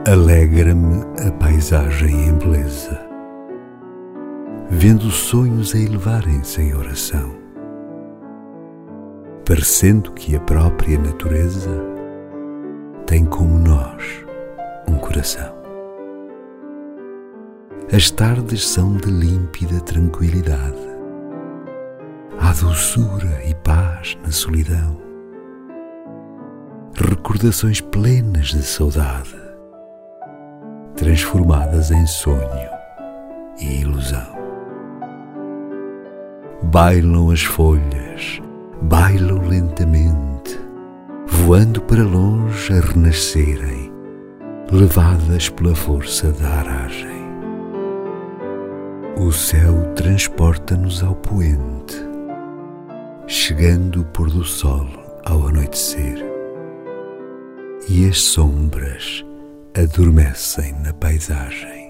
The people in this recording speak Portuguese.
Alegra-me a paisagem em beleza, vendo sonhos a elevarem-se em oração, parecendo que a própria natureza tem como nós um coração. As tardes são de límpida tranquilidade, há doçura e paz na solidão, recordações plenas de saudade, transformadas em sonho e ilusão. Bailam as folhas, bailam lentamente, voando para longe a renascerem, levadas pela força da aragem. O céu transporta-nos ao poente, chegando o pôr do sol ao anoitecer, e as sombras adormecem na paisagem.